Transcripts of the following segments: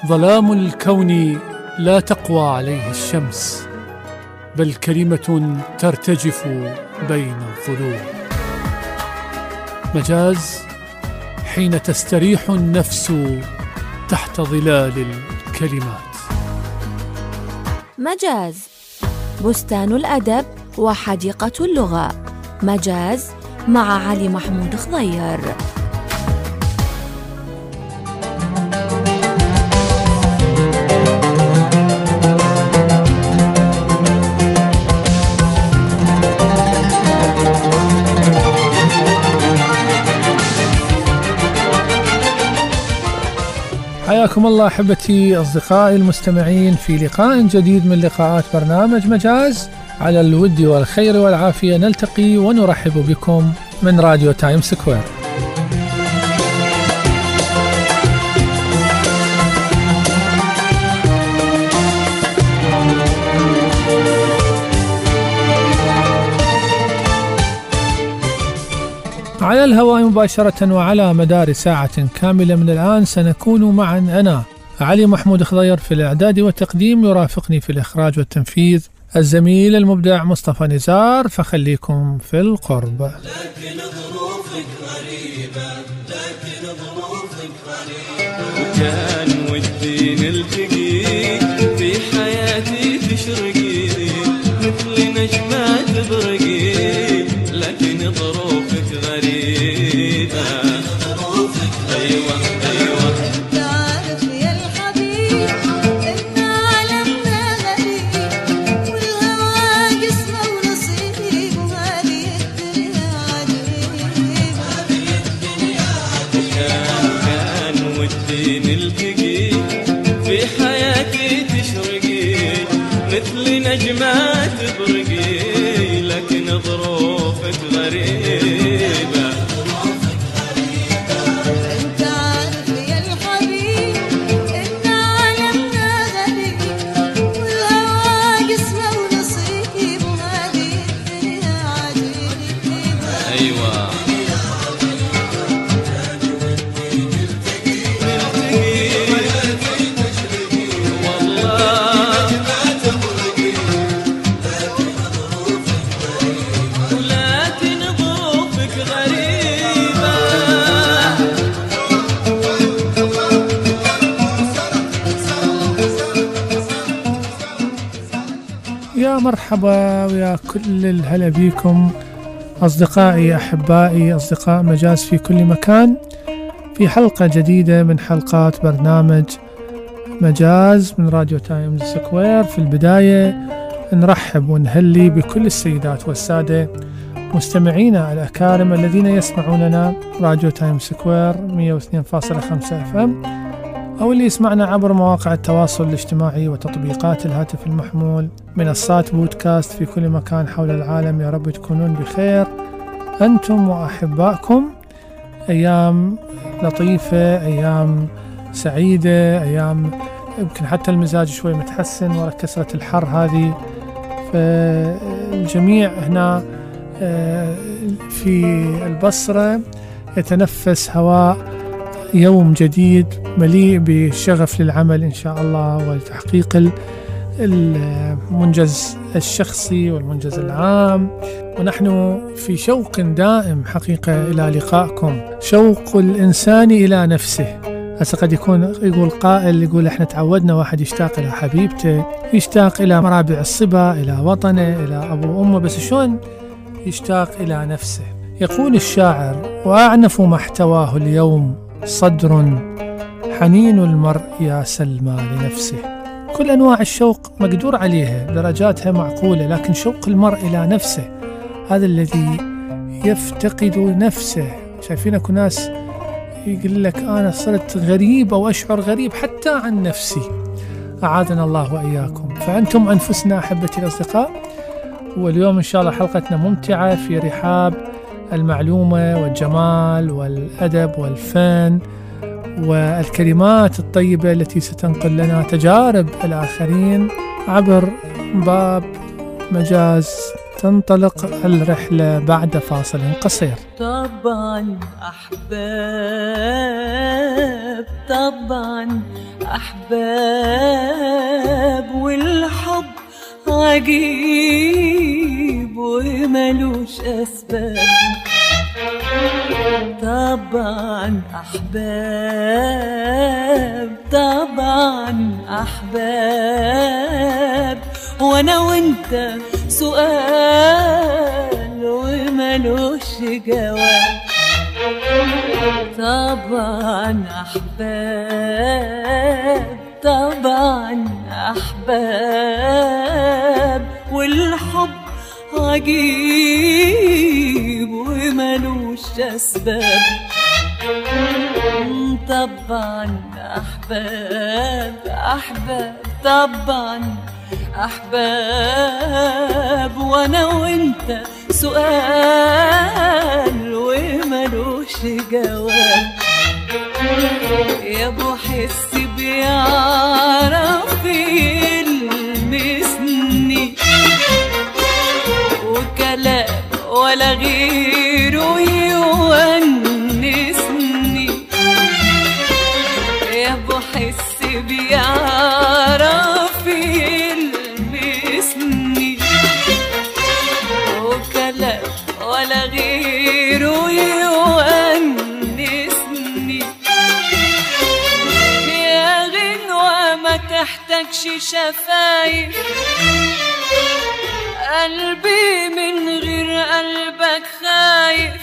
ظلام الكون لا تقوى عليه الشمس، بل كلمة ترتجف بين الظلوم. مجاز حين تستريح النفس تحت ظلال الكلمات. مجاز بستان الأدب وحديقة اللغة. مجاز مع علي محمود خضير. حياكم الله أحبتي أصدقائي المستمعين في لقاء جديد من لقاءات برنامج مجاز. على الود والخير والعافية نلتقي ونرحب بكم من راديو تايم سكوير. على الهواء مباشرة وعلى مدار ساعة كاملة من الآن سنكون معا أنا علي محمود خضير في الإعداد والتقديم، يرافقني في الإخراج والتنفيذ الزميل المبدع مصطفى نزار، فخليكم في القرب. لكن ظروفك غريبة، لكن ظروفك غريبة، وكان ودي نلتقي في حياتي تشرقي مثل نجمة تبرقي، لكن ظروفك غريبة، ظروفك غريبة. أيوة تعرف يا الحبيب إن عالمنا غريب، والهوى قسمة ونصيب، وهذه الدنيا عجيبة، هذه الدنيا عجيبة. كان ودي نلتقي في حياتي تشرقي مثل نجمة تبرقي، لكن ظروفك غريبة. أنت عارف يا الحبيب إن عالمنا غريب، والهوى قسمة ونصيب، وهذه الدنيا عجيبة. أيوة يا مرحبا ويا كل الهلا بيكم أصدقائي أحبائي أصدقاء مجاز في كل مكان، في حلقة جديدة من حلقات برنامج مجاز من راديو تايمز سكوير. في البداية نرحب ونهلي بكل السيدات والسادة مستمعينا الأكارم الذين يسمعوننا راديو تايمز سكوير 102.5 FM، أو اللي يسمعنا عبر مواقع التواصل الاجتماعي وتطبيقات الهاتف المحمول، منصات بودكاست في كل مكان حول العالم. يا رب تكونون بخير أنتم وأحبائكم. أيام لطيفة، أيام سعيدة، أيام يمكن حتى المزاج شوي متحسن ورا كسرة الحر هذه. فالجميع هنا في البصرة يتنفس هواء يوم جديد مليء بالشغف للعمل إن شاء الله، ولتحقيق المنجز الشخصي والمنجز العام. ونحن في شوق دائم حقيقة إلى لقائكم، شوق الإنسان إلى نفسه. هسه قد يقول قائل، يقول احنا تعودنا واحد يشتاق إلى حبيبته، يشتاق إلى مرابع الصبا، إلى وطنه، إلى أبو وأمه، بس شلون يشتاق إلى نفسه؟ يقول الشاعر: وأعنف ما احتواه اليوم صدر حنين المرء يا سلمى لنفسه. كل أنواع الشوق مقدور عليها، درجاتها معقولة، لكن شوق المرء إلى نفسه هذا الذي يفتقد نفسه. شايفين اكو ناس يقول لك أنا صرت غريب أو أشعر غريب حتى عن نفسي، أعاذنا الله وإياكم. فأنتم أنفسنا أحبتي الأصدقاء. واليوم إن شاء الله حلقتنا ممتعة في رحاب المعلومة والجمال والأدب والفن والكلمات الطيبة التي ستنقل لنا تجارب الآخرين عبر باب مجاز. تنطلق الرحلة بعد فاصل قصير. طبعا أحباب، طبعا أحباب والحب عجيب وملوش أسباب. طبعا أحباب، طبعا أحباب، وأنا وأنت سؤال وملوش جواب. طبعا أحباب، طبعا أحباب، والحب عجيب وملوش أسباب. طبعا أحباب، أحباب، طبعا أحباب، وأنا وأنت سؤال وملوش جواب. يا ابو حس بيعرف يلمسني، وكلام ولا غيره يونسني. يا ابو حس بيعرف يلمسني، وكلام ولا غيره يونسني. يا غنوة ما تحتاجش شفايف، قلبي من غير قلبك خايف.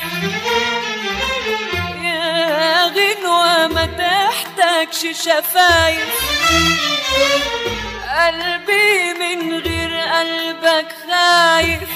يا غنوة ما تحتاجش شفايف، قلبي من غير قلبك خايف.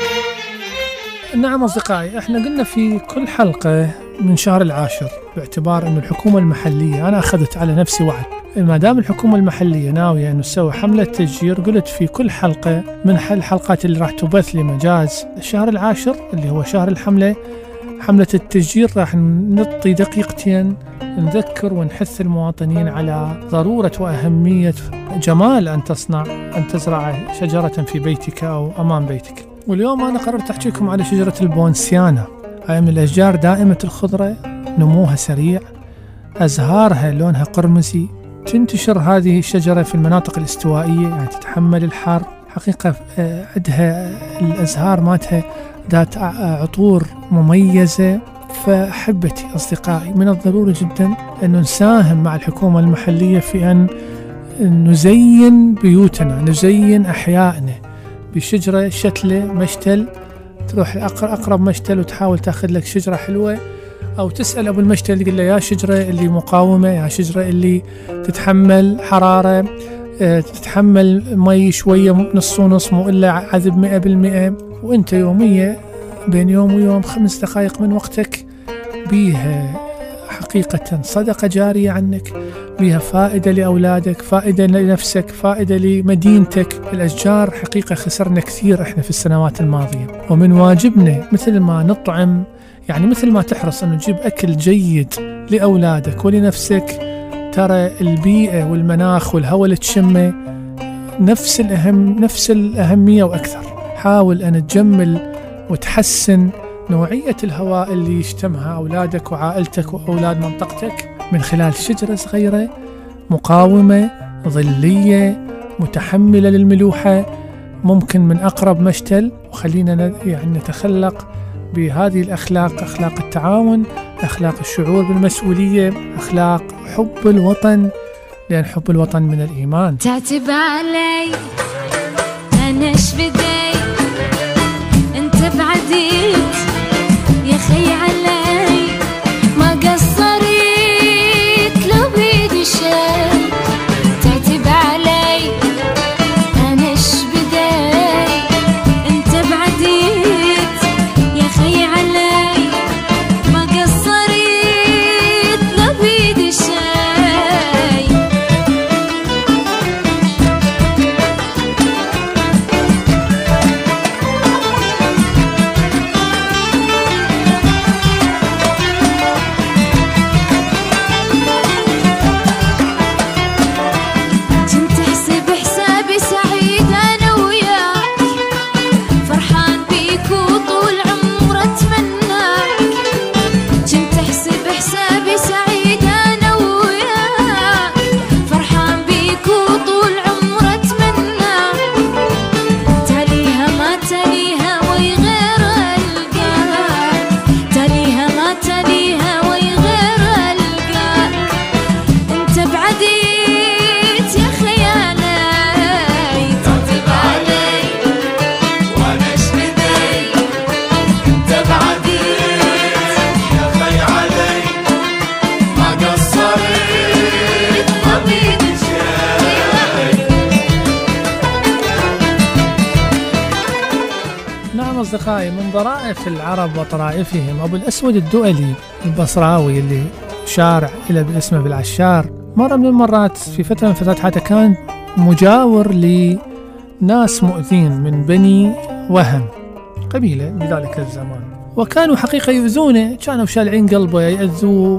نعم أصدقائي، احنا قلنا في كل حلقة من شهر العاشر باعتبار أن الحكومة المحلية، أنا أخذت على نفسي وعد ما دام الحكومة المحلية ناوية أن تسوي حملة تشجير، قلت في كل حلقة من الحلقات اللي راح تبث لمجاز الشهر العاشر اللي هو شهر الحملة، حملة التشجير، راح نعطي دقيقتين نذكر ونحث المواطنين على ضرورة وأهمية جمال أن تزرع شجرة في بيتك أو أمام بيتك. واليوم أنا قررت أحكيكم على شجرة البونسيانا. هاي من الأشجار دائمة الخضرة، نموها سريع، أزهارها لونها قرمزي. تنتشر هذه الشجرة في المناطق الاستوائية، يعني تتحمل الحر. حقيقة عندها الأزهار ماتها ذات عطور مميزة. فأحبتي أصدقائي، من الضروري جدا أن نساهم مع الحكومة المحلية في أن نزين بيوتنا، نزين أحيائنا بشجرة شتلة مشتل. تروح أقرب مشتل وتحاول تأخذ لك شجرة حلوة، أو تسأل أبو المشتل تقول له يا شجرة اللي مقاومة، يا شجرة اللي تتحمل حرارة، تتحمل مي شوية نص ونص مو إلا عذب 100%. وإنت يومية بين يوم ويوم 5 دقائق من وقتك بيها حقيقة صدقة جارية عنك، بيها فائدة لأولادك، فائدة لنفسك، فائدة لمدينتك. الأشجار حقيقة خسرنا كثير إحنا في السنوات الماضية، ومن واجبنا مثل ما نطعم، يعني مثل ما تحرص أن تجيب أكل جيد لأولادك ولنفسك، ترى البيئة والمناخ والهواء اللي تشمه نفس الأهمية وأكثر. حاول أن تجمل وتحسن نوعية الهواء اللي يشتمها أولادك وعائلتك وأولاد منطقتك من خلال شجرة صغيرة مقاومة ظلية متحملة للملوحة، ممكن من أقرب مشتل. وخلينا يعني نتخلق بهذه الأخلاق، أخلاق التعاون، أخلاق الشعور بالمسؤولية، أخلاق حب الوطن، لأن حب الوطن من الإيمان. تعتب علي أنا إيش بدي، أنت بعديت يا خي علي، ما قصرت لو بيدي شي. تعتب علي أنا إيش بدي، أنت بعديت يا خي علي، ما قصرت لو بيدي شي. أصدقائي من ظرائف العرب وطرائفهم أبو الأسود الدؤلي البصراوي اللي شارع إلى باسمه بالعشار، مرة من المرات في فترة من فترات حياته كان مجاور لناس مؤذين من بني وهم، قبيلة بذلك الزمان، وكانوا حقيقة يؤذونه، كانوا شالعين قلبه يأذوه،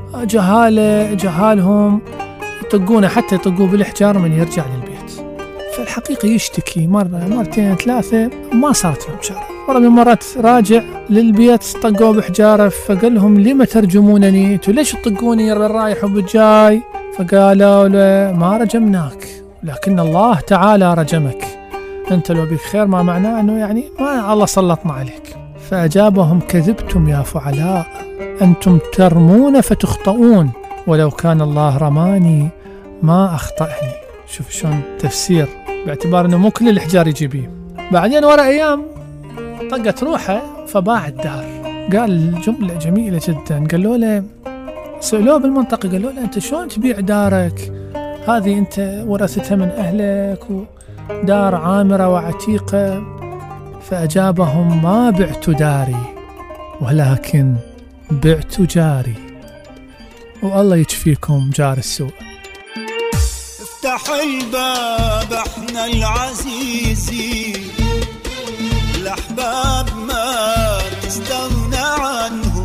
جهالهم يطقونه، حتى يطقوه بالحجار من يرجع للبيت. فالحقيقة يشتكي مرة مرتين ثلاثة ما صارت له مشارة. مرة من المرات راجع للبيت طقوه بحجارة، فقال لهم لما ترجمونني؟ انتوا ليش تطقوني بالرايح وبالجاي؟ فقالوا له ما رجمناك لكن الله تعالى رجمك، انت لو بك خير ما معناه انه يعني ما الله سلطنا عليك. فأجابهم كذبتم يا فعلاء، أنتم ترمون فتخطئون، ولو كان الله رماني ما أخطأني. شوف شلون تفسير، باعتبار أنه مو كل الحجار يجيبيه. بعدين ورا أيام طقت روحه فباع الدار. قال جملة جميلة جدا، قالوا له، سألوه بالمنطقة، قالوا له أنت شلون تبيع دارك هذه، أنت ورثتها من أهلك ودار عامرة وعتيقة؟ فأجابهم ما بعت داري ولكن بعت جاري، والله يكفيكم جار السوء. افتح الباب احنا العزيزي، الأحباب ما تستغنى عنهم،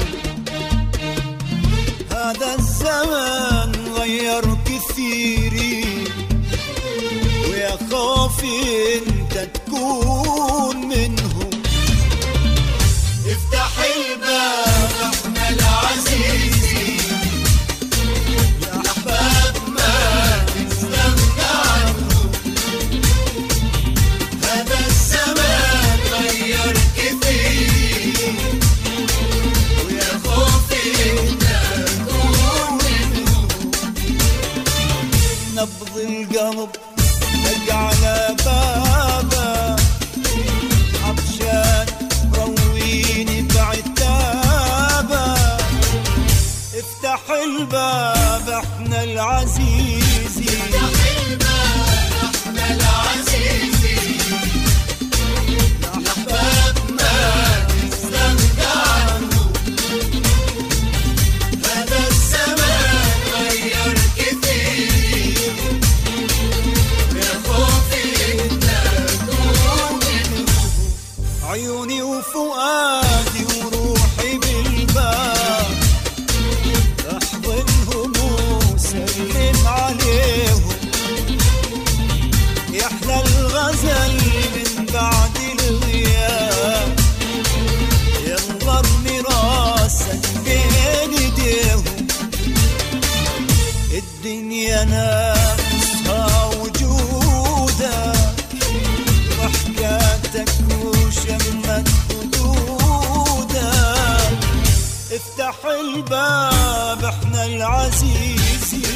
هذا الزمن غير كثيري، ويا خوفي انت تكون منهم. افتح الباب احنا العزيزي، الأحباب ما تستغنى عنهم، هذا الزمان غير كثير، ويا خوفي انت تكون منهم. نبض القلب دق على بابه، عطشان رويني بعتابه، افتح الباب احنا العزيزي، افتح الباب احنا العزيزي، الأحباب ما تستغنى عنهم، هذا الزمان غير كثير، يا خوفي انت تكون منهم. عيوني وفؤادي وروحي بالباب، احضنهم وسلم عليهم، يحلى الغزل من بعد الغياب، يلا ارمي راسك بين ايديهم. الدنيا ناقصها وجودك، وحكاتك وشمت خدودك، افتح الباب احنا العزيزي.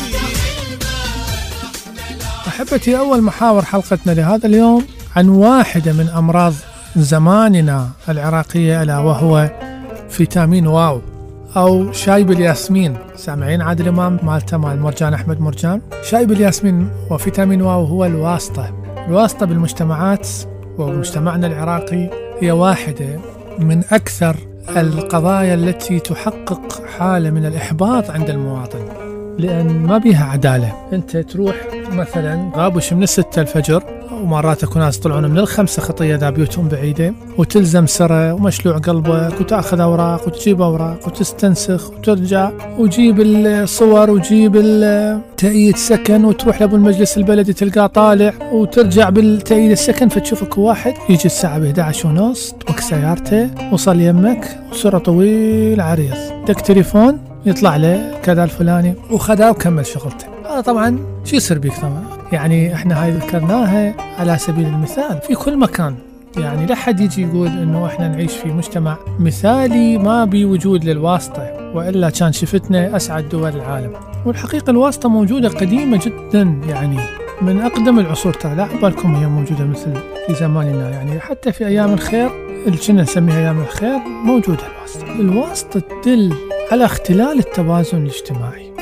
أحبتي، أول محاور حلقتنا لهذا اليوم عن واحدة من أمراض زماننا العراقية، ألا وهو فيتامين واو أو شايب الياسمين. سامعين عادل إمام مالته مال مرجان أحمد مرجان؟ شايب الياسمين وفيتامين واو هو الواسطة بالمجتمعات، ومجتمعنا العراقي هي واحدة من أكثر القضايا التي تحقق حالة من الإحباط عند المواطن، لأن ما بيها عدالة. أنت تروح مثلا غابش من 6 الفجر، ومرات أكون ناس طلعون من 5 خطية ذا بيوتهم بعيدة، وتلزم سرة ومشلوع قلبك، وتأخذ أوراق وتجيب أوراق وتستنسخ وترجع، وجيب الصور وجيب تأييد سكن، وتروح لأبو المجلس البلدي تلقاه طالع، وترجع بالتأييد السكن فتشوفك واحد يجي الساعة 11:30 تبك سيارته وصل يمك وسرة طويل عريض، دك تليفون يطلع له كذا الفلاني وخذا وكمل شغلته. هذا طبعا شو يصير بيك طبعا، يعني احنا هاي ذكرناها على سبيل المثال في كل مكان، يعني لا حد يجي يقول انه احنا نعيش في مجتمع مثالي ما بوجود للواسطة، وإلا كان شفتنا أسعد دول العالم. والحقيقة الواسطة موجودة قديمة جدا، يعني من أقدم العصور، ترى لا بالكم هي موجودة مثل في زماننا، يعني حتى في أيام الخير اللي كنا نسميها أيام الخير موجودة الواسطة. الواسطة تدل على اختلال التوازن الاجتماعي،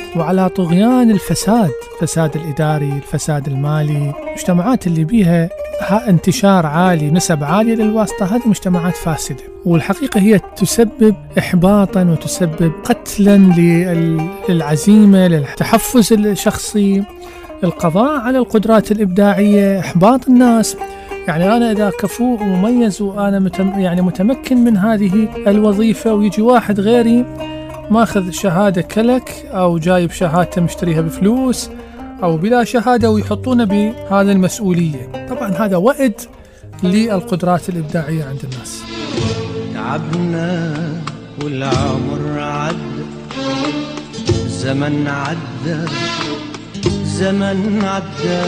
وعلى طغيان الفساد الإداري، الفساد المالي. المجتمعات اللي بيها انتشار عالي، نسب عالية للواسطة، هذه مجتمعات فاسدة، والحقيقة هي تسبب إحباطا وتسبب قتلا للعزيمة، للتحفز الشخصي، القضاء على القدرات الإبداعية، إحباط الناس. يعني أنا إذا كفؤ ومميز وأنا متمكن من هذه الوظيفة، ويجي واحد غيري ماخذ شهادة كلك أو جايب شهادة مشتريها بفلوس أو بلا شهادة ويحطونه بهذه المسؤولية، طبعا هذا وعد للقدرات الإبداعية عند الناس. تعبنا والعمر عدى، زمن عدى، زمن عدى،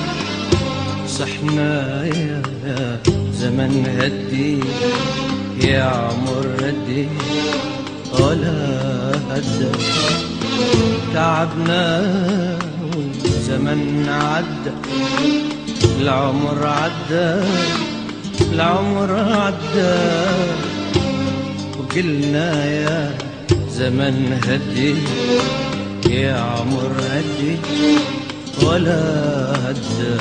صحنا يا زمن هدي، يا عمر هدي ولا هدى. تعبنا والزمن عدى، العمر عدى، العمر عدى، وقلنا يا زمن هدي، يا عمر هدي ولا هدى.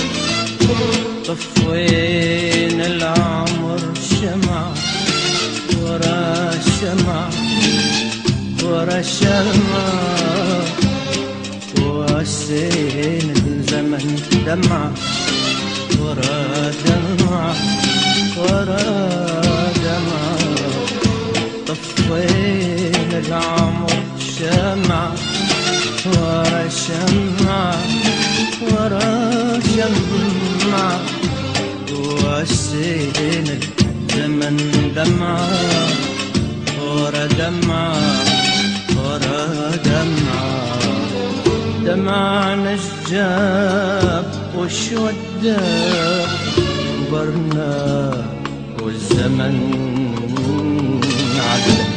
طفينا العمر شمع ورا شمع ورا شمع، وسينا الزمن دمع ورا دمع ورا دمع. طفينا العمر شمع ورا شمع ورا شمع، وسينا الزمن دمع ورا دمع ورا دمع. دمعنا الجاب وشودة برنا والزمن عدى.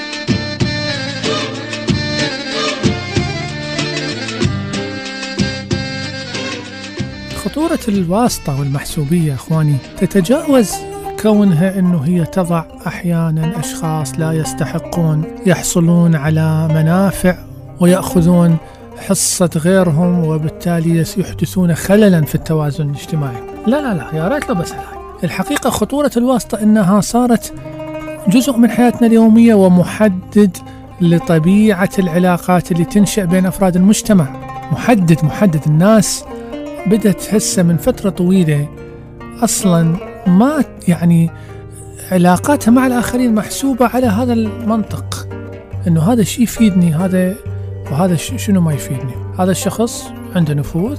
خطورة الواسطة والمحسوبية أخواني تتجاوز كونها أنه هي تضع أحيانا أشخاص لا يستحقون يحصلون على منافع ويأخذون حصة غيرهم، وبالتالي يحدثون خللا في التوازن الاجتماعي. لا يا ريت لو بس الحقيقة خطورة الواسطة أنها صارت جزء من حياتنا اليومية ومحدد لطبيعة العلاقات اللي تنشأ بين أفراد المجتمع. محدد الناس بدأت هسه من فترة طويلة أصلا ما يعني علاقاتها مع الآخرين محسوبة على هذا المنطق، إنه هذا الشيء يفيدني هذا وهذا شنو ما يفيدني. هذا الشخص عنده نفوذ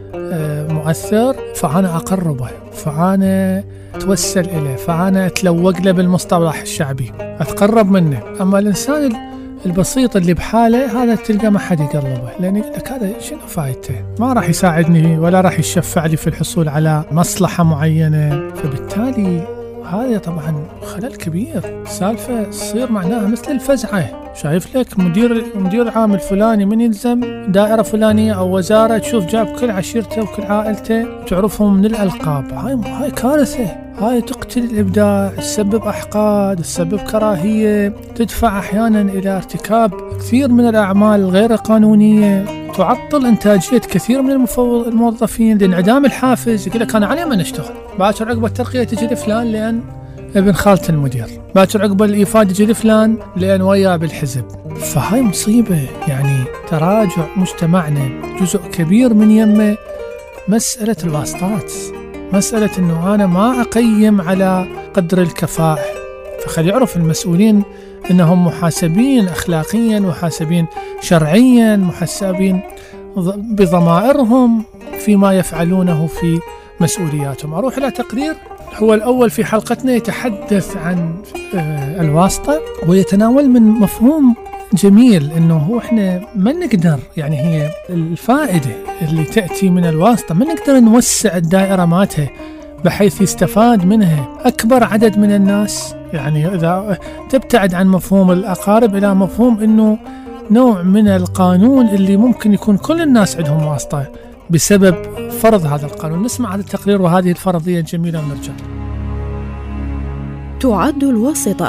مؤثر، فأنا أقربه، فأنا أتوسل إليه، فأنا أتلوق له بالمصطلح الشعبي، أتقرب منه. أما الإنسان البسيط اللي بحاله هذا تلقى ما حد يقربه، لأن يقول لك هذا شنو فايدته، ما راح يساعدني ولا راح يشفع لي في الحصول على مصلحة معينة. فبالتالي هذا طبعا خلل كبير. سالفة تصير معناها مثل الفزعة. شايف لك مدير عام الفلاني من يلزم دائرة فلانية أو وزارة، تشوف جاب كل عشيرته وكل عائلته تعرفهم من الألقاب. هاي كارثة، هاي تقتل الإبداع، تسبب أحقاد، تسبب كراهية، تدفع أحيانا إلى ارتكاب كثير من الأعمال الغير قانونية، تعطل إنتاجية كثير من الموظفين لانعدام الحافز. يقول لك أنا علي ما نشتغل، باكر عقب الترقية تجي لفلان لأن ابن خالة المدير، باكر عقب الإيفاد يجي لفلان لأن وياه بالحزب. فهاي مصيبة. يعني تراجع مجتمعنا جزء كبير من يمه مسألة الواسطات، مسألة أنه أنا ما أقيم على قدر الكفاءة. فخلي يعرف المسؤولين أنهم محاسبين أخلاقيا، محاسبين شرعيا، محاسبين بضمائرهم فيما يفعلونه في مسؤولياتهم. أروح إلى تقرير هو الأول في حلقتنا يتحدث عن الواسطة، ويتناول من مفهوم جميل أنه هو إحنا ما نقدر، يعني هي الفائدة اللي تأتي من الواسطة ما نقدر نوسع الدائرة ماتها بحيث يستفاد منها أكبر عدد من الناس. يعني إذا تبتعد عن مفهوم الأقارب إلى مفهوم أنه نوع من القانون اللي ممكن يكون كل الناس عندهم واسطة بسبب فرض هذا القانون. نسمع هذا التقرير وهذه الفرضية الجميلة ونرجع. تعد الواسطة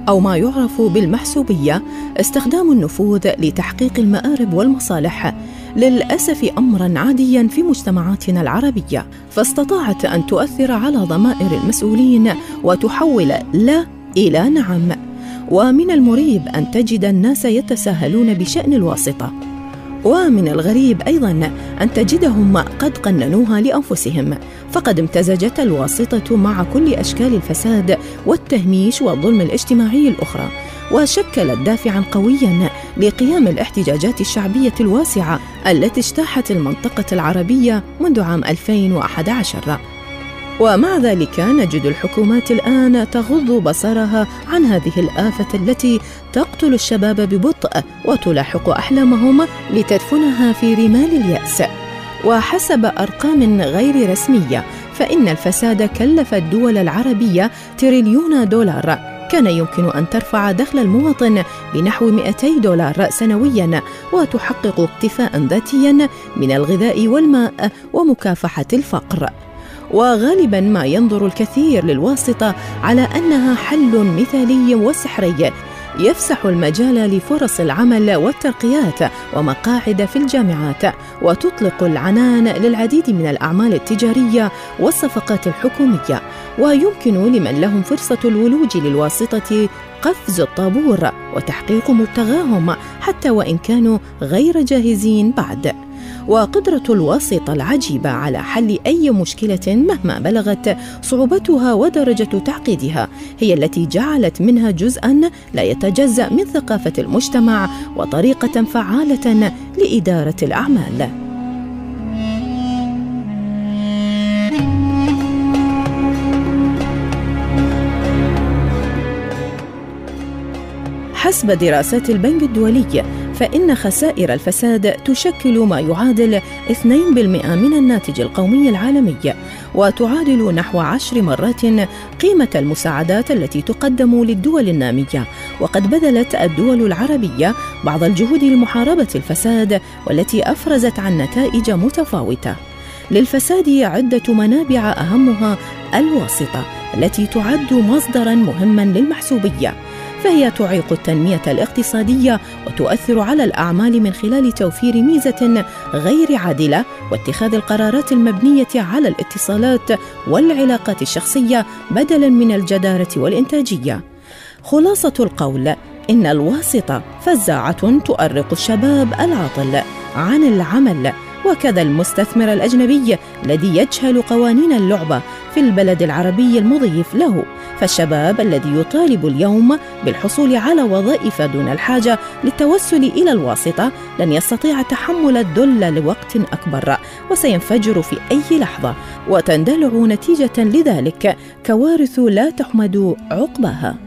أو ما يعرف بالمحسوبية، استخدام النفوذ لتحقيق المآرب والمصالح، للأسف أمراً عادياً في مجتمعاتنا العربية، فاستطاعت أن تؤثر على ضمائر المسؤولين وتحول لا إلى نعم. ومن المريب أن تجد الناس يتساهلون بشأن الواسطة، ومن الغريب أيضاً أن تجدهم قد قننوها لأنفسهم، فقد امتزجت الواسطة مع كل أشكال الفساد والتهميش والظلم الاجتماعي الأخرى، وشكلت دافعاً قوياً لقيام الاحتجاجات الشعبية الواسعة التي اجتاحت المنطقة العربية منذ عام 2011. ومع ذلك نجد الحكومات الآن تغض بصرها عن هذه الآفة التي تقتل الشباب ببطء وتلاحق أحلامهم لتدفنها في رمال اليأس. وحسب أرقام غير رسمية فإن الفساد كلف الدول العربية $1 تريليون، كان يمكن أن ترفع دخل المواطن بنحو $200 سنوياً، وتحقق اكتفاء ذاتياً من الغذاء والماء ومكافحة الفقر. وغالباً ما ينظر الكثير للواسطة على أنها حل مثالي وسحري يفسح المجال لفرص العمل والترقيات ومقاعد في الجامعات، وتطلق العنان للعديد من الأعمال التجارية والصفقات الحكومية، ويمكن لمن لهم فرصة الولوج للواسطة قفز الطابور وتحقيق مبتغاهم حتى وإن كانوا غير جاهزين بعد. وقدرة الواسطة العجيبة على حل أي مشكلة مهما بلغت صعوبتها ودرجة تعقيدها هي التي جعلت منها جزءاً لا يتجزأ من ثقافة المجتمع وطريقة فعالة لإدارة الأعمال. حسب دراسات البنك الدولي فإن خسائر الفساد تشكل ما يعادل 2% من الناتج القومي العالمي، وتعادل نحو 10 مرات قيمة المساعدات التي تقدم للدول النامية. وقد بذلت الدول العربية بعض الجهود لمحاربة الفساد والتي أفرزت عن نتائج متفاوتة. للفساد عدة منابع أهمها الواسطة التي تعد مصدراً مهماً للمحسوبية، فهي تعيق التنمية الاقتصادية وتؤثر على الأعمال من خلال توفير ميزة غير عادلة واتخاذ القرارات المبنية على الاتصالات والعلاقات الشخصية بدلاً من الجدارة والإنتاجية. خلاصة القول إن الواسطة فزاعة تؤرق الشباب العاطل عن العمل، وكذا المستثمر الأجنبي الذي يجهل قوانين اللعبة في البلد العربي المضيف له. فالشباب الذي يطالب اليوم بالحصول على وظائف دون الحاجة للتوسل إلى الواسطة لن يستطيع تحمل الذل لوقت أكبر، وسينفجر في أي لحظة، وتندلع نتيجة لذلك كوارث لا تحمد عقباها.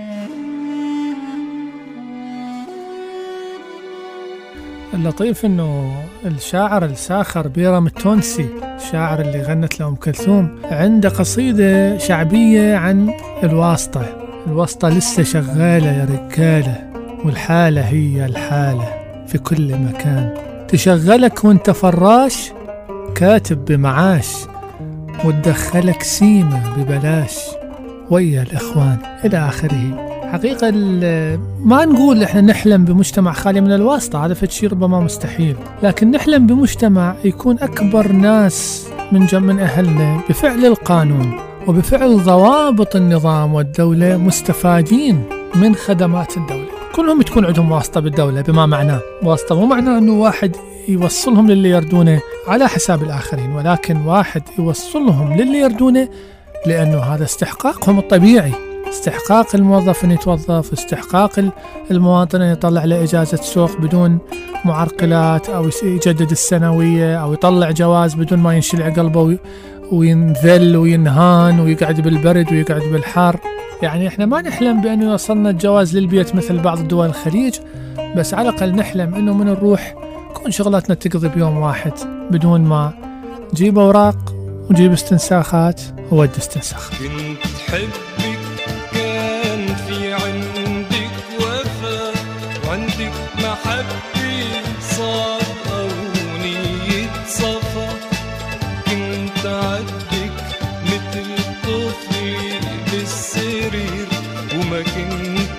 اللطيف انه الشاعر الساخر بيرام التونسي، الشاعر اللي غنت له أم كلثوم، عنده قصيدة شعبية عن الواسطة. الواسطة لسه شغالة يا رجالة، والحالة هي الحالة في كل مكان، تشغلك وانت فراش كاتب بمعاش، وتدخلك سيمة ببلاش ويا الإخوان إلى آخره. حقيقة ما نقول إحنا نحلم بمجتمع خالي من الواسطة، هذا شيء ربما مستحيل، لكن نحلم بمجتمع يكون أكبر ناس من أهلنا بفعل القانون وبفعل ضوابط النظام والدولة مستفادين من خدمات الدولة، كلهم تكون عندهم واسطة بالدولة. بما معناه واسطة مو معناه أنه واحد يوصلهم للي يردونه على حساب الآخرين، ولكن واحد يوصلهم للي يردونه لأنه هذا استحقاقهم الطبيعي، استحقاق الموظف أن يتوظف، استحقاق المواطن أن يطلع له إجازة سوق بدون معرقلات، أو يجدد السنوية، أو يطلع جواز بدون ما ينشلع قلبه وينذل وينهان ويقعد بالبرد ويقعد بالحار. يعني إحنا ما نحلم بأنه يوصلنا الجواز للبيت مثل بعض الدول الخليج، بس على الأقل نحلم أنه من نروح كون شغلاتنا تقضي بيوم واحد بدون ما نجيب أوراق ونجيب استنساخات وود استنساخات. كنت حبك كان في عندك وفاء، وعندك محبة صادقة ونية صفا، كنت عدك مثل طفل بالسرير وما كنت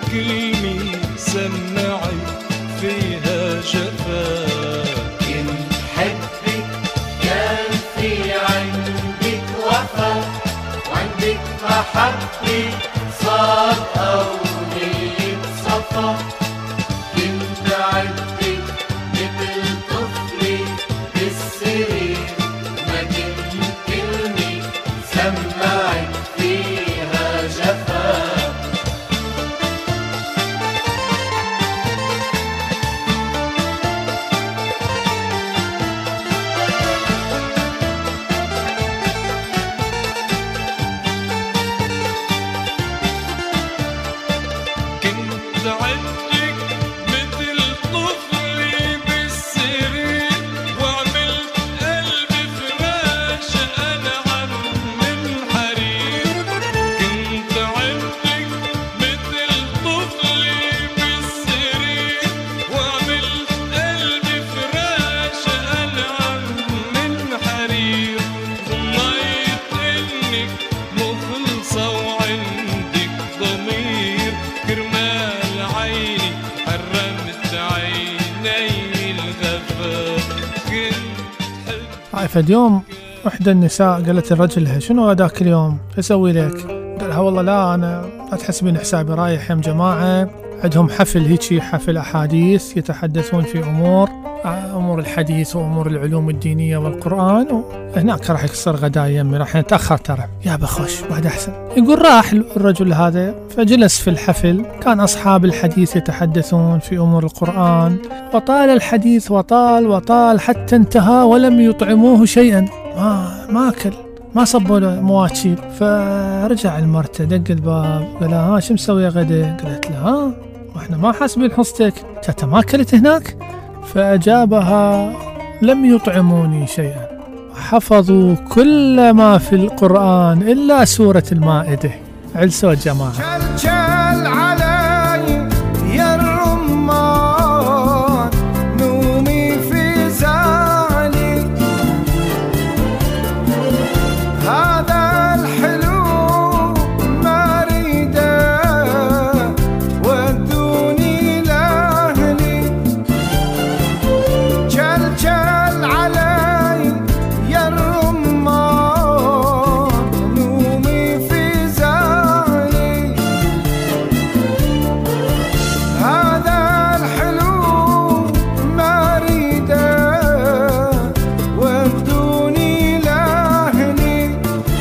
محبي صاد أو نية صفا كنت عدي مثل طفلي بالسرير ما كنت كلمة سمعت فيها جفا فد يوم إحدى النساء قالت لرجلها شنو هذاك اليوم أسوي لك؟ قالها والله لا أنا لا تحسبين حسابي رايح يم جماعة عندهم حفل هيجي حفل أحاديث يتحدثون في أمور الحديث وأمور العلوم الدينية والقرآن وهناك راح يكسر غداء يمي راح نتأخر ترى يا بخش بعد أحسن. يقول راح الرجل هذا فجلس في الحفل كان أصحاب الحديث يتحدثون في أمور القرآن وطال الحديث وطال حتى انتهى ولم يطعموه شيئا ما أكل ما صبوا له مواكب. فرجع المرته دق الباب قال ها شو مسوي غدا؟ قالت له ها واحنا ما حاسبين حصتك انت ما اكلت هناك؟ فأجابها لم يطعموني شيئا حفظوا كل ما في القرآن إلا سورة المائدة. علسوا الجماعة. جل علي يا الرمان نومي في زعلي هذا الحلو ما ريده ودوني لأهلي جل علي يا الرمان نومي في زعلي هذا الحلو ما ريده ودوني لأهلي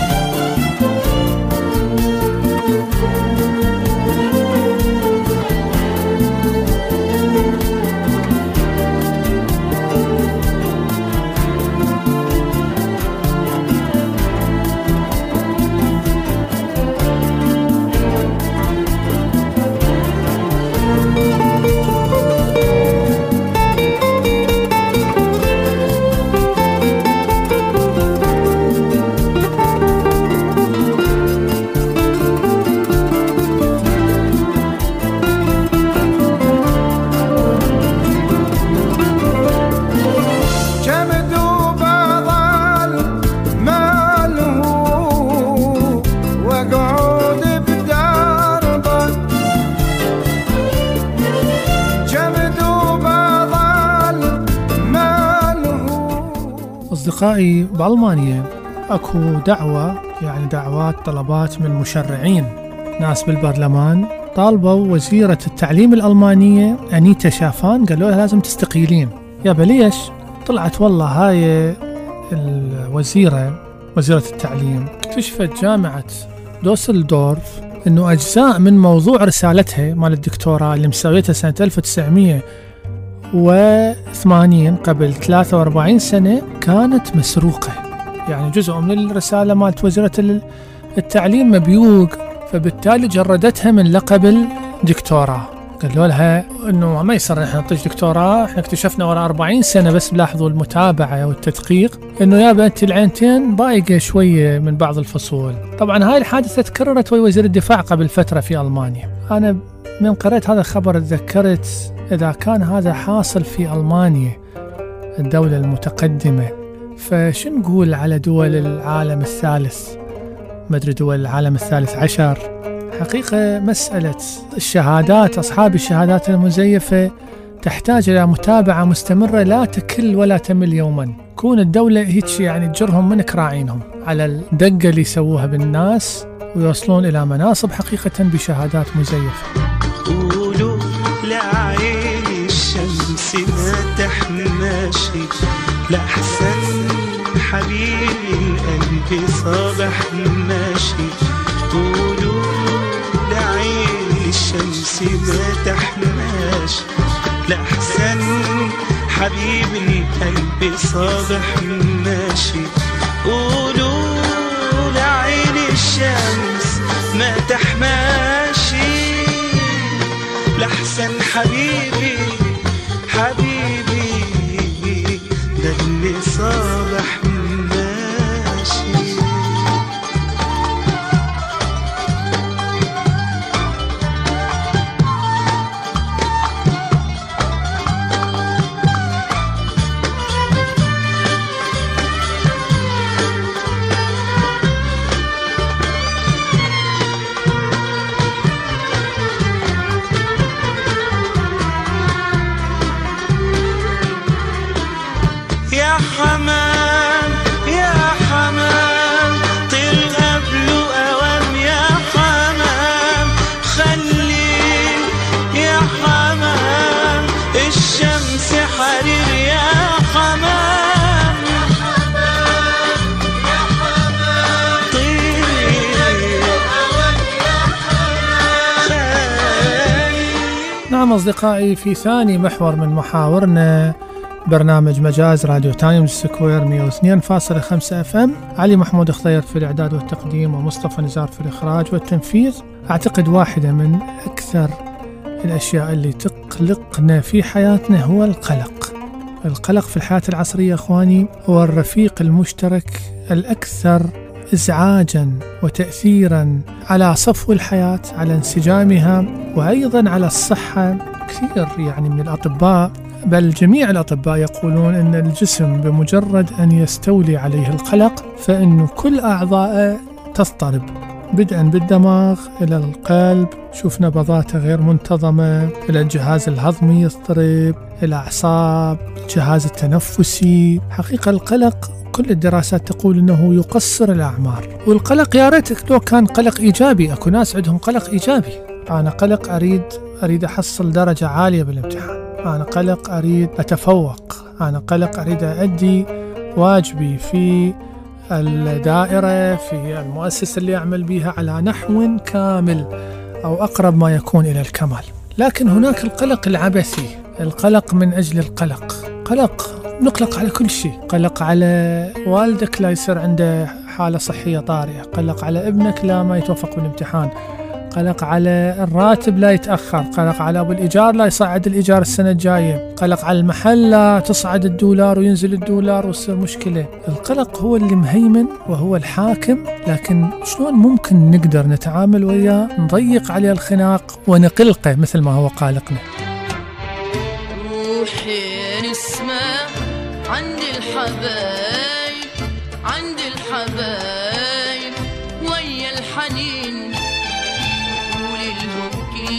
جمدوا بضل ماله وقعود بدربه جمدوا بضل ماله. أصدقائي بألمانيا أكو دعوة يعني دعوات طلبات من مشرعين ناس بالبرلمان طالبوا وزيرة التعليم الألمانية أنيتا شافان قالوا لها لازم تستقيلين. يا بليش طلعت والله هاي الوزيرة وزيرة التعليم اكتشفت جامعة دوسلدورف انه اجزاء من موضوع رسالتها مال الدكتوراه اللي مسويتها سنة 1980 قبل 43 سنة كانت مسروقة. يعني جزء من الرسالة مالت وزيرة التعليم مبيوق فبالتالي جردتها من لقب الدكتوراه. قالوا لها انه ما يصير احنا نعطيك دكتوراه احنا اكتشفنا ورا 40 سنة بس بلاحظوا المتابعة والتدقيق انه يا بنت العينتين ضايقة شوية من بعض الفصول. طبعا هاي الحادثة تكررت ويا وزير الدفاع قبل فترة في ألمانيا. انا من قرأت هذا الخبر تذكرت اذا كان هذا حاصل في ألمانيا الدولة المتقدمة فشو نقول على دول العالم الثالث؟ ما ادري دول العالم الثالث عشر. حقيقة مسألة الشهادات أصحاب الشهادات المزيفة تحتاج إلى متابعة مستمرة لا تكل ولا تمل يوما. كون الدولة هيك يعني تجرهم من كراعينهم على الدقة اللي يسووها بالناس ويوصلون إلى مناصب حقيقة بشهادات مزيفة. قولوا لعين الشمس ما تحماشي، لأحسن حبيبي القلب صبح ماشي. قولوا لعين الشمس ما تحماشي، لأحسن حبيبي القلب صبح ماشي. قولوا لعين الشمس ما تحماشي، لأحسن حبيبي ده اللي صبح ماشي. حمام يا حمام طير قبله أوام، يا حمام خليك يا حمام الشمس حرير، يا حمام يا حمام يا حمام طير أوام، يا حمام. نعم أصدقائي، في ثاني محور من محاورنا برنامج مجاز راديو تايمز سكوير 102.5 FM، علي محمود خضير في الإعداد والتقديم ومصطفى نزار في الإخراج والتنفيذ. أعتقد واحدة من أكثر الأشياء اللي تقلقنا في حياتنا هو القلق. القلق في الحياة العصرية أخواني هو الرفيق المشترك الأكثر إزعاجاً وتأثيراً على صفو الحياة، على انسجامها، وأيضاً على الصحة. كثير يعني من الأطباء، بل جميع الأطباء، يقولون أن الجسم بمجرد أن يستولي عليه القلق فإنه كل أعضائه تضطرب، بدءا بالدماغ إلى القلب، شوف نبضاته غير منتظمة، إلى الجهاز الهضمي يضطرب، الأعصاب، الجهاز التنفسي. حقيقة القلق كل الدراسات تقول أنه يقصر الأعمار. والقلق يا ريت لو كان قلق إيجابي، أكو ناس عندهم قلق إيجابي، أنا قلق أريد أحصل درجة عالية بالامتحان، أنا قلق أريد أتفوق، أنا قلق أريد أؤدي واجبي في الدائرة، في المؤسسة اللي أعمل بها على نحو كامل أو أقرب ما يكون إلى الكمال. لكن هناك القلق العبثي، القلق من أجل القلق، قلق نقلق على كل شيء، قلق على والدك لا يصير عنده حالة صحية طارئة، قلق على ابنك لا ما يتوفق بالامتحان، قلق على الراتب لا يتأخر، قلق على أبو الإيجار لا يصعد الإيجار السنة الجاية، قلق على المحل لا تصعد الدولار وينزل الدولار ويصير مشكلة. القلق هو اللي مهيمن وهو الحاكم، لكن شلون ممكن نقدر نتعامل وياه، نضيق عليه الخناق ونقلقه مثل ما هو قالقنا. روحي نسمع عند الحبايب، عند الحبايب ويا الحنين، قولي لهم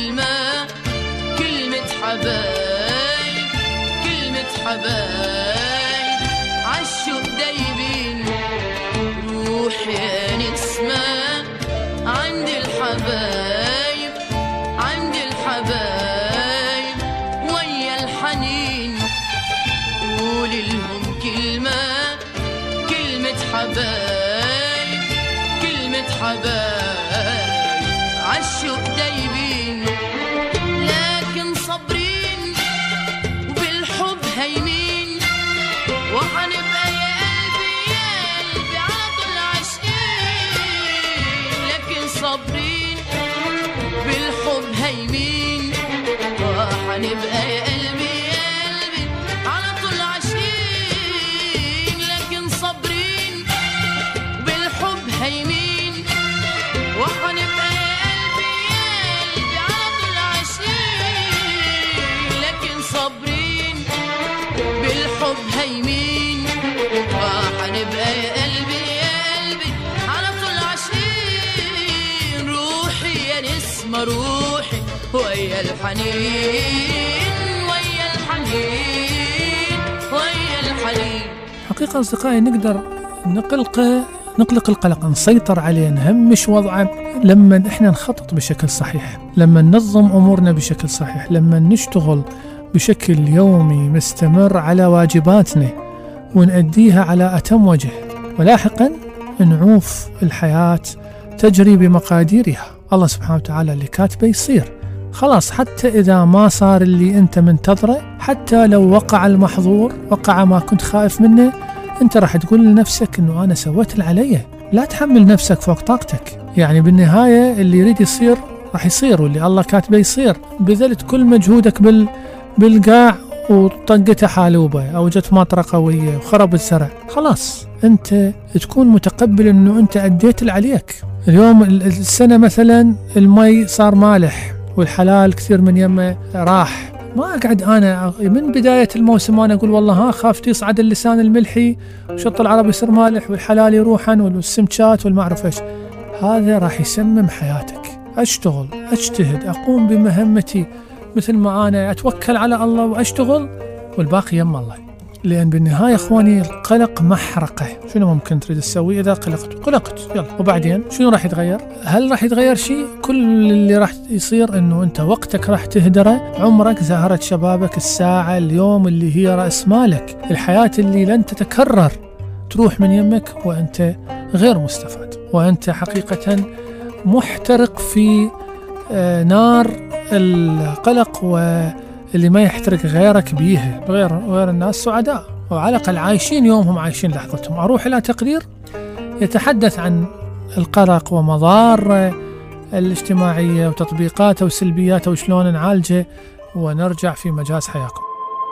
كلمة حبايب، كلمة حبايب عالشوق دايبين. روحي نسمع عند الحبايب، عند الحبايب ويا الحنين، قولي لهم كلمة حبايب، كلمة حبايب عالشوق دايبين. لكن صابرين وبالحب هايمين، وحنبقى يا قلبي يا قلبي على طول عاشقين. لكن صابرين بالحب هايمين، وحنبقى يا قلبي يا قلبي على طول عاشقين. لكن صابرين بالحب هايمين، وحنبقى يا قلبي يا قلبي على طول عاشقين. لكن صابرين بالحب هايمين، وحنبقى يا قلبي يا قلبي على طول عاشقين. روحي يا نسمة روحي ويا الحنين، ويا الحنين، ويا الحنين. حقيقة أصدقائي نقدر نقلقه نقلق القلق، نسيطر عليه، نهمش وضعه لما إحنا نخطط بشكل صحيح، لما ننظم أمورنا بشكل صحيح، لما نشتغل بشكل يومي مستمر على واجباتنا ونأديها على أتم وجه، ولاحقا نعوف الحياة تجري بمقاديرها. الله سبحانه وتعالى اللي كاتبه يصير خلاص، حتى إذا ما صار اللي أنت منتظره، حتى لو وقع المحظور، وقع ما كنت خائف منه، أنت راح تقول لنفسك أنه أنا سويت اللي علي. لا تحمل نفسك فوق طاقتك، يعني بالنهاية اللي يريد يصير راح يصير، واللي الله كاتبه يصير. بذلت كل مجهودك بالقاع وطقته حالوبة أو جت مطرة قوية وخرب الزرع، خلاص أنت تكون متقبل أنه أنت أديت اللي عليك. اليوم السنة مثلا المي صار مالح والحلال كثير من يمه راح، ما أقعد أنا من بداية الموسم أنا أقول والله خافت يصعد اللسان الملحي وشط العرب يصير مالح والحلال يروحن والسمكات والمعرف إيش. هذا راح يسمم حياتك. أشتغل، أجتهد، أقوم بمهمتي مثل ما أنا أتوكل على الله وأشتغل، والباقي يم الله. لأن بالنهاية إخواني القلق محرقة. شنو ممكن تريد تسوي إذا قلقت يلا، وبعدين شنو راح يتغير؟ هل راح يتغير شيء؟ كل اللي راح يصير إنه أنت وقتك راح تهدره، عمرك، زهرة شبابك، الساعة، اليوم اللي هي رأس مالك، الحياة اللي لن تتكرر تروح من يمك وأنت غير مستفاد، وأنت حقيقة محترق في نار القلق، واللي ما يحترق غيرك بيه، غير الناس سعداء وعلى الأقل عايشين يومهم، عايشين لحظتهم. أروح إلى تقرير يتحدث عن القلق ومضاره الاجتماعية وتطبيقاته وسلبياته وشلون نعالجه، ونرجع في مجاز حياكم.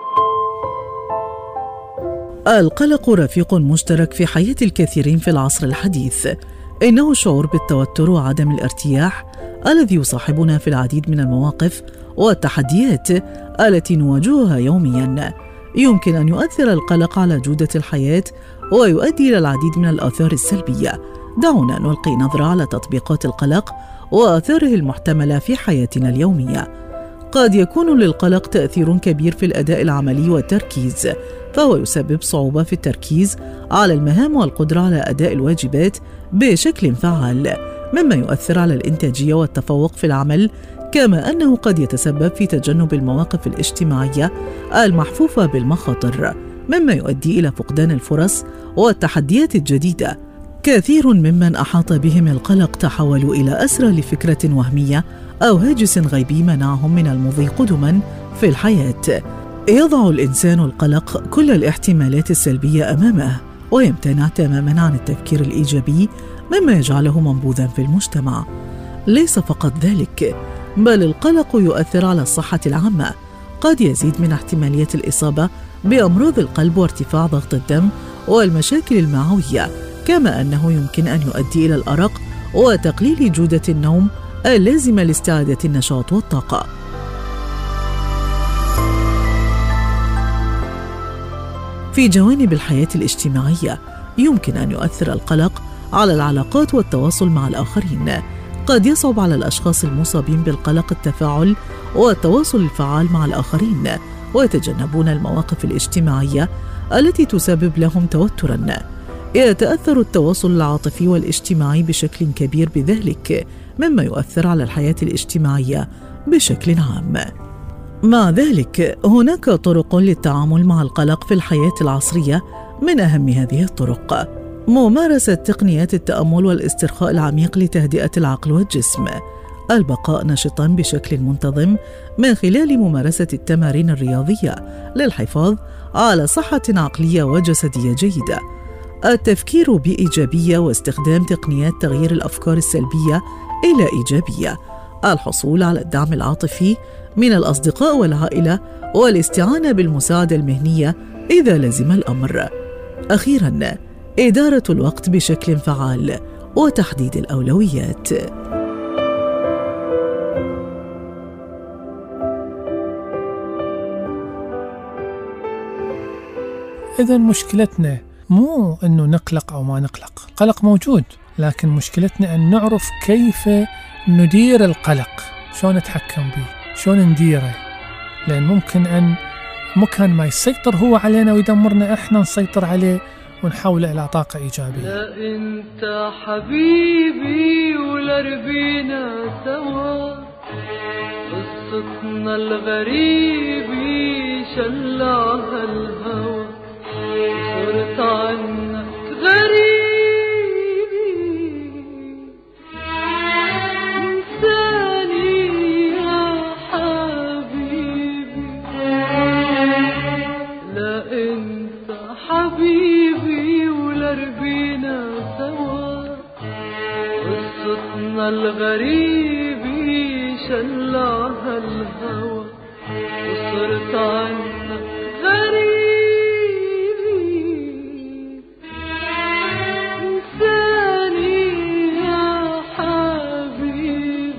القلق رفيق مشترك في حياة الكثيرين في العصر الحديث. إنه الشعور بالتوتر وعدم الارتياح الذي يصاحبنا في العديد من المواقف والتحديات التي نواجهها يومياً. يمكن أن يؤثر القلق على جودة الحياة ويؤدي إلى العديد من الآثار السلبية. دعونا نلقي نظرة على تطبيقات القلق وآثاره المحتملة في حياتنا اليومية. قد يكون للقلق تأثير كبير في الأداء العملي والتركيز، فهو يسبب صعوبة في التركيز على المهام والقدرة على أداء الواجبات بشكل فعال، مما يؤثر على الإنتاجية والتفوق في العمل، كما أنه قد يتسبب في تجنب المواقف الاجتماعية المحفوفة بالمخاطر، مما يؤدي إلى فقدان الفرص والتحديات الجديدة. كثير ممن أحاط بهم القلق تحولوا إلى أسرى لفكرة وهمية أو هاجس غيبي منعهم من المضي قدما في الحياة. يضع الإنسان القلق كل الاحتمالات السلبية أمامه ويمتنع تماما عن التفكير الإيجابي، مما يجعله منبوذا في المجتمع. ليس فقط ذلك، بل القلق يؤثر على الصحة العامة. قد يزيد من احتمالية الإصابة بأمراض القلب وارتفاع ضغط الدم والمشاكل المعوية، كما أنه يمكن أن يؤدي إلى الأرق وتقليل جودة النوم اللازمة لاستعادة النشاط والطاقة. في جوانب الحياة الاجتماعية يمكن أن يؤثر القلق على العلاقات والتواصل مع الآخرين. قد يصعب على الأشخاص المصابين بالقلق التفاعل والتواصل الفعال مع الآخرين، ويتجنبون المواقف الاجتماعية التي تسبب لهم توتراً. يتأثر التواصل العاطفي والاجتماعي بشكل كبير بذلك، مما يؤثر على الحياة الاجتماعية بشكل عام. مع ذلك هناك طرق للتعامل مع القلق في الحياة العصرية. من أهم هذه الطرق ممارسة تقنيات التأمل والاسترخاء العميق لتهدئة العقل والجسم، البقاء نشطاً بشكل منتظم من خلال ممارسة التمارين الرياضية للحفاظ على صحة عقلية وجسدية جيدة، التفكير بإيجابية واستخدام تقنيات تغيير الأفكار السلبية إلى إيجابية، الحصول على الدعم العاطفي من الأصدقاء والعائلة، والاستعانة بالمساعدة المهنية إذا لزم الأمر. أخيراً، إدارة الوقت بشكل فعال وتحديد الأولويات. إذن مشكلتنا مو أنه نقلق أو ما نقلق، القلق موجود، لكن مشكلتنا أن نعرف كيف ندير القلق، شلون نتحكم به، شلون نديره. لأن ممكن أن مكان ما يسيطر هو علينا ويدمرنا، إحنا نسيطر عليه ونحوله إلى طاقة إيجابية. لا انت حبيبي ولا ربينا سوا، قصتنا الغريبة شلعها الهوى، صرت عنك غريبي انساني يا حبيبي. لا انت حبيبي ولا ربينا سوا، قصتنا الغريبة شلعها الهوى، وصرت عنك غريبي انساني يا حبيبي.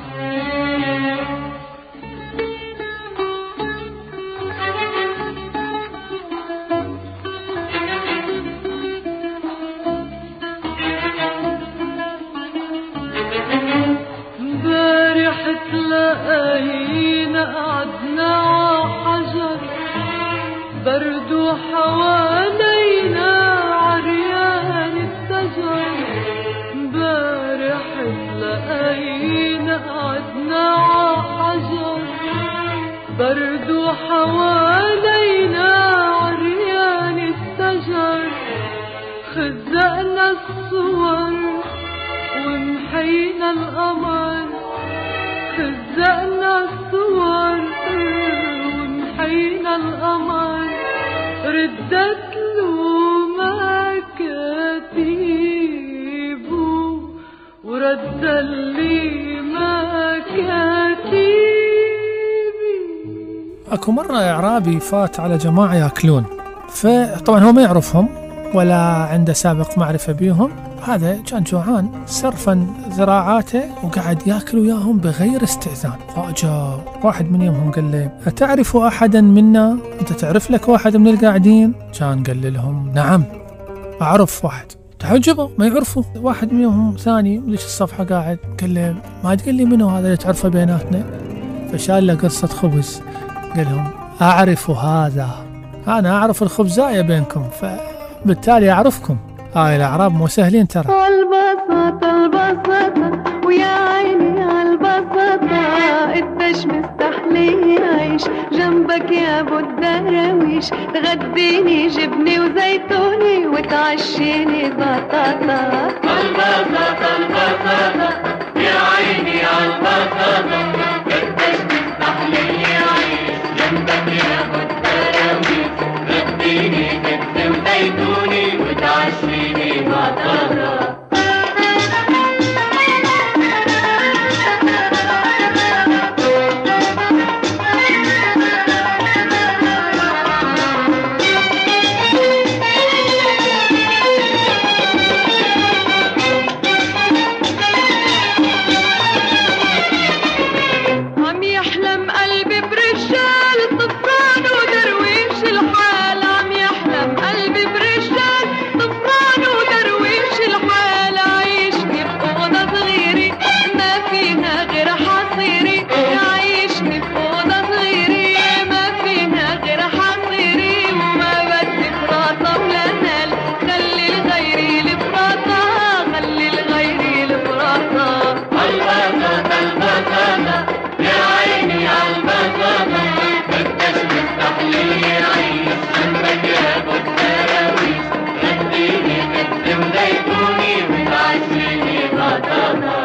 امبارح تلاقينا قعدنا عحجر، برد وحوالينا عريان الشجر. امبارح تلاقينا قعدنا عحجر، برد وحوالينا عريان الشجر. خزقنا الصور ومحينا القمر، خزقنا الصور ومحينا القمر. ردت له مكاتيبه ورد لي مكاتيبي. أكو مرة إعرابي فات على جماعة يأكلون، فطبعا هو ما يعرفهم ولا عنده سابق معرفة بيهم. هذا كان جوعان، صرفا ذراعاته وقعد ياكل وياهم بغير استئذان. فجاء واحد من يومهم قال له: أتعرف أحدا منا؟ أنت تعرف لك واحد من القاعدين؟ كان قال لهم: نعم أعرف واحد. تعجبوا ما يعرفوا. واحد منهم ثاني ليش الصفحة قاعد قال له: ما تقول لي منو هذا اللي تعرفه بيناتنا؟ فشال له قرصة خبز قال لهم: أعرف هذا، أنا أعرف الخبزاية بينكم فبالتالي أعرفكم. هاي الأعراب مو سهلين ترى. البساطة البساطة ويا عيني عالبساطة، قديش مستحلي عيش جنبك يا ابو الدراويش، تغديني جبني وزيتوني وتعشيني بطاطا. البساطة البساطة يا عيني عالبساطة، قديش مستحلي عيش جنبك يا ابو الدراويش، تغديني جبني وزيتوني وتعشيني بطاطا. عم يحلم قلبي برجال طفران ودرويش الحال، عم يحلم قلبي برجال طفران ودرويش الحال. عايشني بأوضة صغيرة ما فيها غير حصيري، عايشني بأوضة صغيرة ما فيها غير حصيري. وما بدي فراطة ولا نال، خلي لغيري الفراطة، خلي لغيري الفراطة. البساطة البساطة يا عيني عالبساطة، قديش مستحلي عيش جنبك يا ابو الدراويش، غديني جبني وزيتوني وتعشيني بطاطا.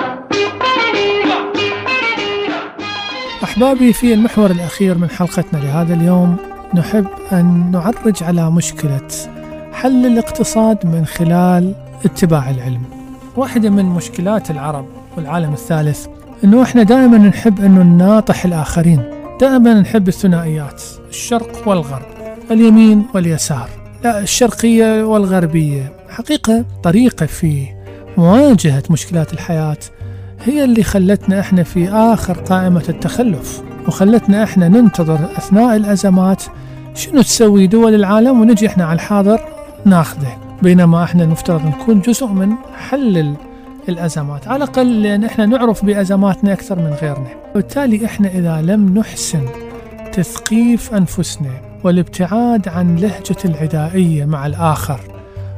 أحبابي، في المحور الأخير من حلقتنا لهذا اليوم نحب أن نعرج على مشكلة حل الاقتصاد من خلال اتباع العلم. واحدة من مشكلات العرب والعالم الثالث أنه إحنا دائما نحب أنه نناطح الآخرين، دائما نحب الثنائيات، الشرق والغرب، اليمين واليسار، لا الشرقية والغربية. حقيقة طريقة في مواجهة مشكلات الحياة هي اللي خلتنا إحنا في آخر قائمة التخلف، وخلتنا إحنا ننتظر أثناء الأزمات شنو تسوي دول العالم ونجي إحنا على الحاضر ناخذه، بينما إحنا المفترض نكون جزء من حل الأزمات، على الأقل لأن إحنا نعرف بأزماتنا أكثر من غيرنا. وبالتالي إحنا إذا لم نحسن تثقيف أنفسنا والابتعاد عن لهجة العدائية مع الآخر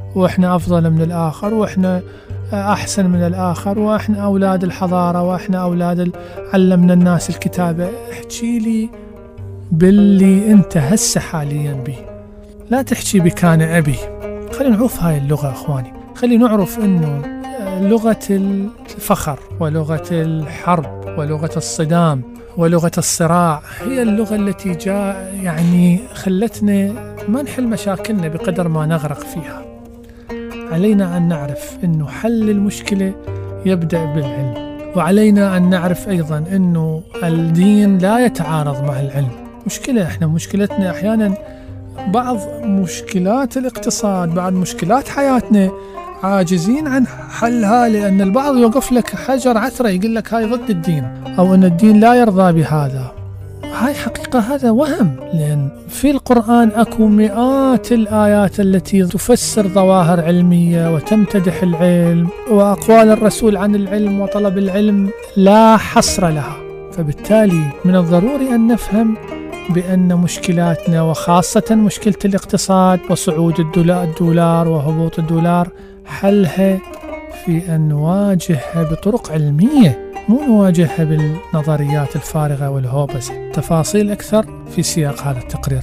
وإحنا أفضل من الآخر، وإحنا أحسن من الآخر، وإحنا أولاد الحضارة، وإحنا أولاد علمنا الناس الكتابة. احكي لي باللي أنت هسه حاليا به، لا تحكي بكان أبي. خلينا نعرف هاي اللغة أخواني، خلينا نعرف أنه لغة الفخر ولغة الحرب ولغة الصدام ولغة الصراع هي اللغة التي يعني خلتنا ما نحل مشاكلنا بقدر ما نغرق فيها. علينا أن نعرف أنه حل المشكلة يبدأ بالعلم، وعلينا أن نعرف أيضا أنه الدين لا يتعارض مع العلم. احنا مشكلتنا أحيانا بعض مشكلات الاقتصاد، بعض مشكلات حياتنا عاجزين عن حلها، لأن البعض يوقف لك حجر عثرة يقول لك هاي ضد الدين، أو أن الدين لا يرضى بهذا. هاي حقيقة هذا وهم، لأن في القرآن أكو مئات الآيات التي تفسر ظواهر علمية وتمتدح العلم، وأقوال الرسول عن العلم وطلب العلم لا حصر لها. فبالتالي من الضروري أن نفهم بأن مشكلاتنا، وخاصة مشكلة الاقتصاد وصعود الدولار وهبوط الدولار، حلها في أن نواجهها بطرق علمية، مو نواجهها بالنظريات الفارغة والهوبسة. تفاصيل أكثر في سياق هذا التقرير.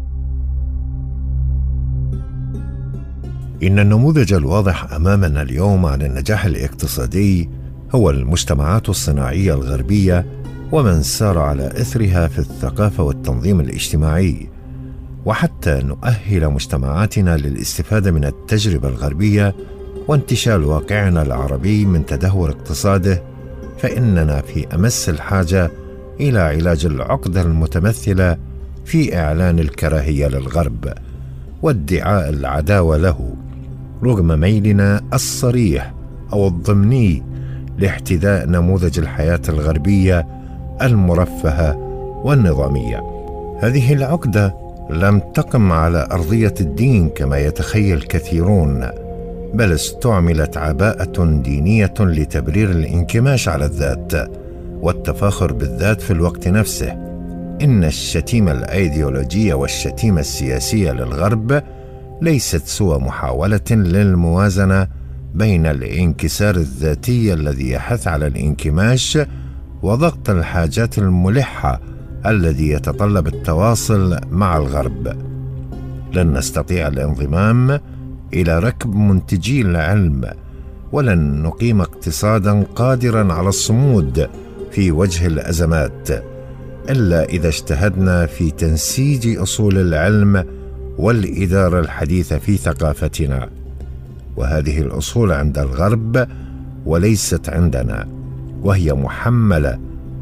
إن النموذج الواضح أمامنا اليوم عن النجاح الاقتصادي هو المجتمعات الصناعية الغربية ومن سار على إثرها في الثقافة والتنظيم الاجتماعي. وحتى نؤهل مجتمعاتنا للاستفادة من التجربة الغربية وانتشال واقعنا العربي من تدهور اقتصاده، فإننا في أمس الحاجة إلى علاج العقدة المتمثلة في إعلان الكراهية للغرب وادعاء العداوة له، رغم ميلنا الصريح أو الضمني لاحتذاء نموذج الحياة الغربية المرفهة والنظامية. هذه العقدة لم تقم على أرضية الدين كما يتخيل كثيرون، بل استعملت عباءة دينية لتبرير الانكماش على الذات والتفاخر بالذات في الوقت نفسه. إن الشتيمة الأيديولوجية والشتيمة السياسية للغرب ليست سوى محاولة للموازنة بين الانكسار الذاتي الذي يحث على الانكماش وضغط الحاجات الملحة الذي يتطلب التواصل مع الغرب. لن نستطيع الانضمام إلى ركب منتجي العلم، ولن نقيم اقتصادا قادرا على الصمود في وجه الأزمات إلا إذا اجتهدنا في تنسيج أصول العلم والإدارة الحديثة في ثقافتنا. وهذه الأصول عند الغرب وليست عندنا، وهي محملة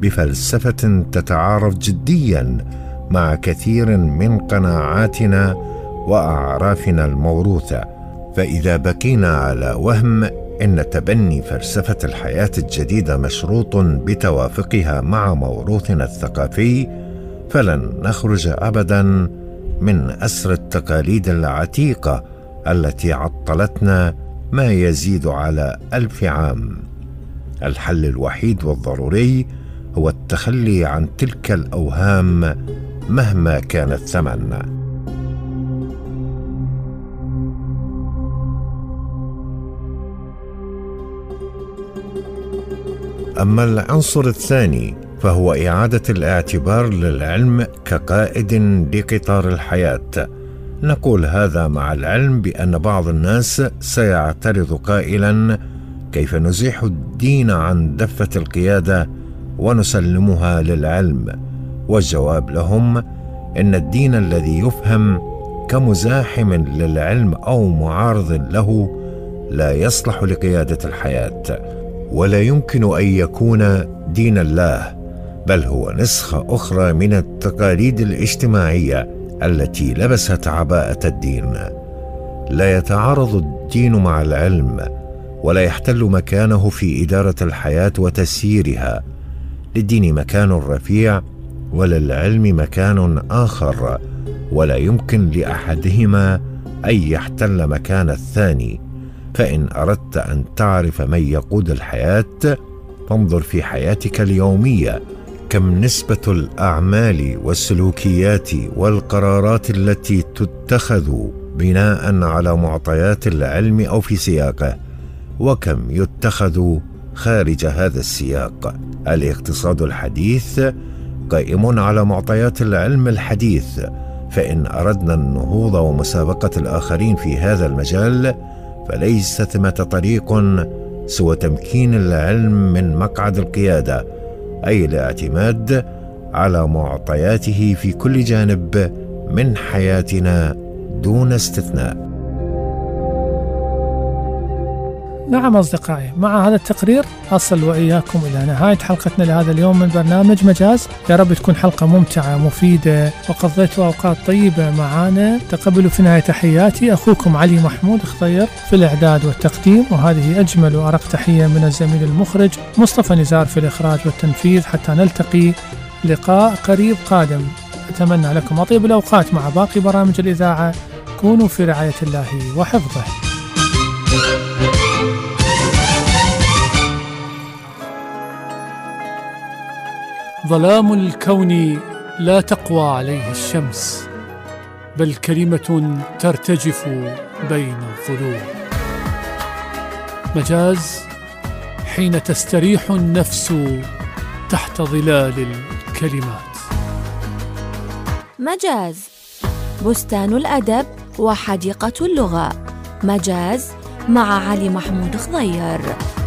بفلسفة تتعارض جديا مع كثير من قناعاتنا وأعرافنا الموروثة. فإذا بقينا على وهم إن تبني فلسفة الحياة الجديدة مشروط بتوافقها مع موروثنا الثقافي، فلن نخرج أبدا من أسر التقاليد العتيقة التي عطلتنا ما يزيد على 1000 عام. الحل الوحيد والضروري هو التخلي عن تلك الأوهام مهما كان الثمن. أما العنصر الثاني فهو إعادة الاعتبار للعلم كقائد لقطار الحياة. نقول هذا مع العلم بأن بعض الناس سيعترض قائلا: كيف نزيح الدين عن دفة القيادة ونسلمها للعلم؟ والجواب لهم إن الدين الذي يفهم كمزاحم للعلم أو معارض له لا يصلح لقيادة الحياة، ولا يمكن أن يكون دين الله، بل هو نسخة أخرى من التقاليد الاجتماعية التي لبست عباءة الدين. لا يتعارض الدين مع العلم، ولا يحتل مكانه في إدارة الحياة وتسييرها. للدين مكان رفيع وللعلم مكان آخر، ولا يمكن لأحدهما أن يحتل مكان الثاني. فإن أردت أن تعرف من يقود الحياة فانظر في حياتك اليومية كم نسبة الأعمال والسلوكيات والقرارات التي تتخذ بناء على معطيات العلم أو في سياقه، وكم يتخذ خارج هذا السياق. الاقتصاد الحديث قائم على معطيات العلم الحديث، فإن أردنا النهوض ومسابقة الآخرين في هذا المجال فليس ثمة طريق سوى تمكين العلم من مقعد القيادة، أي الاعتماد على معطياته في كل جانب من حياتنا دون استثناء. نعم أصدقائي، مع هذا التقرير أصل وإياكم إلى نهاية حلقتنا لهذا اليوم من برنامج مجاز. يا رب تكون حلقة ممتعة مفيدة وقضيتوا أوقات طيبة معانا. تقبلوا في نهاية تحياتي أخوكم علي محمود خضير في الإعداد والتقديم، وهذه أجمل وأرق تحية من الزميل المخرج مصطفى نزار في الإخراج والتنفيذ. حتى نلتقي لقاء قريب قادم، أتمنى لكم أطيب الأوقات مع باقي برامج الإذاعة. كونوا في رعاية الله وحفظه. ظلام الكون لا تقوى عليه الشمس، بل كلمة ترتجف بين الظلوم. مجاز حين تستريح النفس تحت ظلال الكلمات. مجاز، بستان الأدب وحديقة اللغة. مجاز مع علي محمود خضير.